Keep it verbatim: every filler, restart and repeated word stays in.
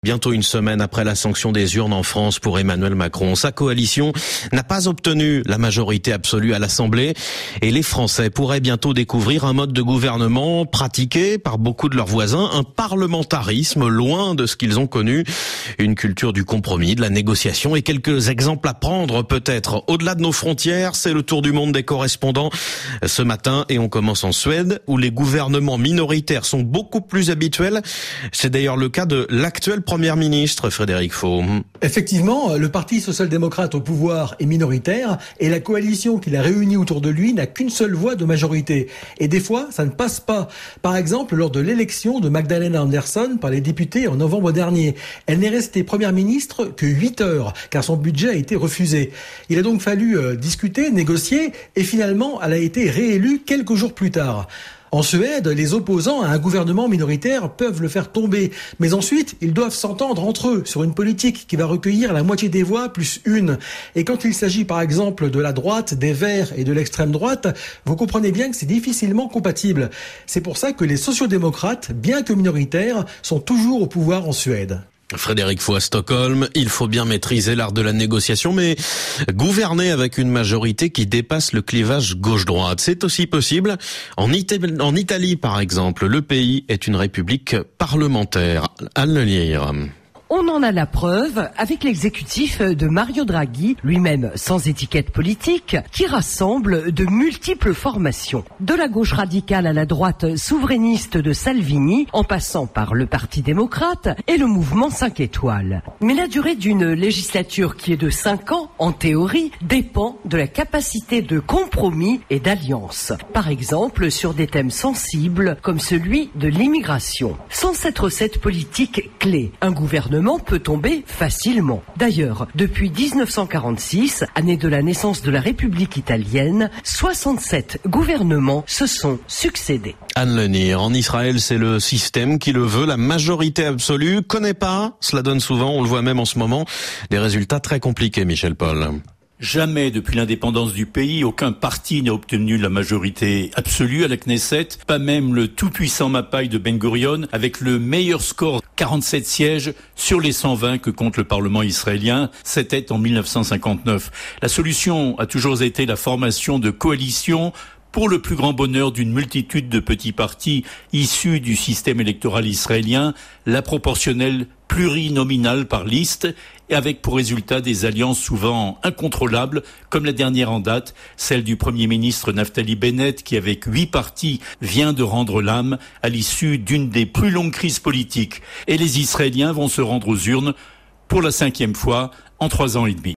Bientôt une semaine après la sanction des urnes en France pour Emmanuel Macron, sa coalition n'a pas obtenu la majorité absolue à l'Assemblée et les Français pourraient bientôt découvrir un mode de gouvernement pratiqué par beaucoup de leurs voisins, un parlementarisme loin de ce qu'ils ont connu, une culture du compromis, de la négociation et quelques exemples à prendre peut-être au-delà de nos frontières. C'est le tour du monde des correspondants ce matin et on commence en Suède où les gouvernements minoritaires sont beaucoup plus habituels. C'est d'ailleurs le cas de l'actuel Premier ministre Frédéric Faux. Effectivement, le Parti social-démocrate au pouvoir est minoritaire et la coalition qu'il a réunie autour de lui n'a qu'une seule voix de majorité. Et des fois, ça ne passe pas. Par exemple, lors de l'élection de Magdalena Andersson par les députés en novembre dernier. Elle n'est restée première ministre que huit heures, car son budget a été refusé. Il a donc fallu euh, discuter, négocier, et finalement, elle a été réélue quelques jours plus tard. En Suède, les opposants à un gouvernement minoritaire peuvent le faire tomber. Mais ensuite, ils doivent s'entendre entre eux sur une politique qui va recueillir la moitié des voix plus une. Et quand il s'agit par exemple de la droite, des Verts et de l'extrême droite, vous comprenez bien que c'est difficilement compatible. C'est pour ça que les sociodémocrates, bien que minoritaires, sont toujours au pouvoir en Suède. Frédéric Faux à Stockholm, il faut bien maîtriser l'art de la négociation, mais gouverner avec une majorité qui dépasse le clivage gauche-droite, c'est aussi possible. En, Ita- en Italie, par exemple, le pays est une république parlementaire. Anne Lelire. On en a la preuve avec l'exécutif de Mario Draghi, lui-même sans étiquette politique, qui rassemble de multiples formations. De la gauche radicale à la droite souverainiste de Salvini, en passant par le Parti démocrate et le mouvement cinq étoiles. Mais la durée d'une législature qui est de cinq ans, en théorie, dépend de la capacité de compromis et d'alliance. Par exemple, sur des thèmes sensibles comme celui de l'immigration. Sans cette recette politique clé, un gouvernement peut tomber facilement. D'ailleurs, depuis dix-neuf cent quarante-six, année de la naissance de la République italienne, soixante-sept gouvernements se sont succédés. Anne Lelire, en Israël, c'est le système qui le veut. La majorité absolue connaît pas. Cela donne souvent, on le voit même en ce moment, des résultats très compliqués, Michel Paul. Jamais depuis l'indépendance du pays, aucun parti n'a obtenu la majorité absolue à la Knesset, pas même le tout-puissant Mapai de Ben Gurion, avec le meilleur score, quarante-sept sièges sur les cent vingt que compte le Parlement israélien. C'était en mille neuf cent cinquante-neuf. La solution a toujours été la formation de coalitions pour le plus grand bonheur d'une multitude de petits partis issus du système électoral israélien, la proportionnelle plurinominale par liste, et avec pour résultat des alliances souvent incontrôlables, comme la dernière en date, celle du Premier ministre Naftali Bennett, qui avec huit partis vient de rendre l'âme à l'issue d'une des plus longues crises politiques. Et les Israéliens vont se rendre aux urnes pour la cinquième fois en trois ans et demi.